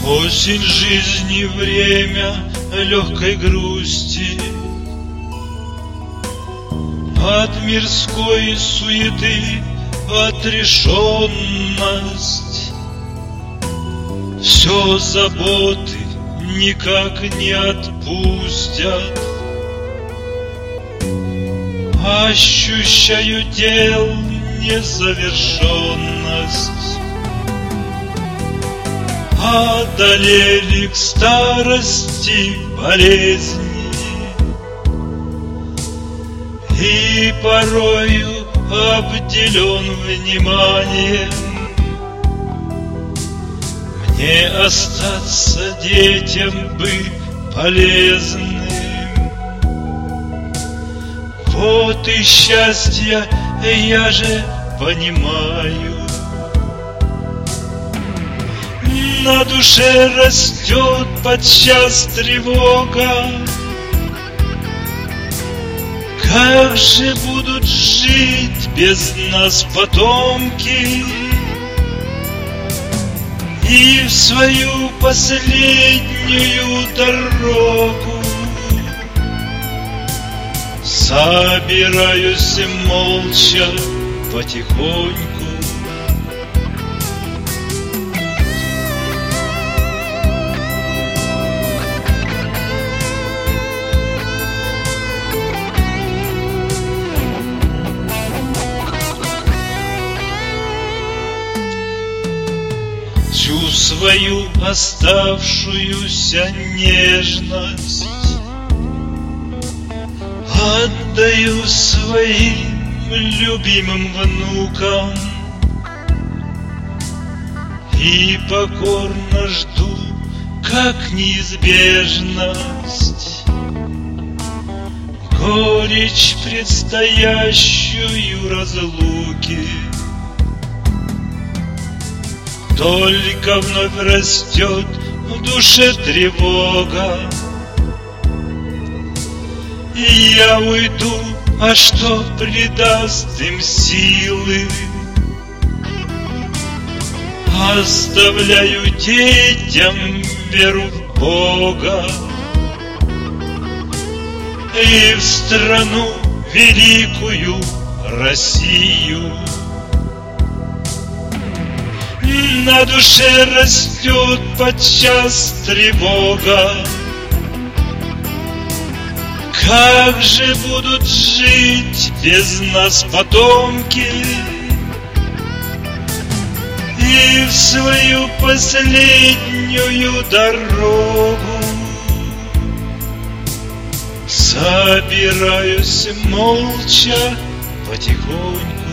Осень жизни, время легкой грусти, от мирской суеты отрешенность. Все заботы никак не отпустят. Ощущаю дел незавершенность. Одолели к старости болезни, и порою обделен вниманием. Мне остаться детям бы полезным. Вот и счастье, я же понимаю. На душе растет подчас тревога. Как же будут жить без нас потомки? И в свою последнюю дорогу собираюсь молча потихоньку. Всю свою оставшуюся нежность отдаю своим любимым внукам и покорно жду, как неизбежность, горечь предстоящую разлуки. Только вновь растет в душе тревога, и я уйду, а что придаст им силы? Оставляю детям веру в Бога и в страну великую Россию. На душе растет подчас тревога. Как же будут жить без нас потомки? И в свою последнюю дорогу собираюсь молча потихоньку.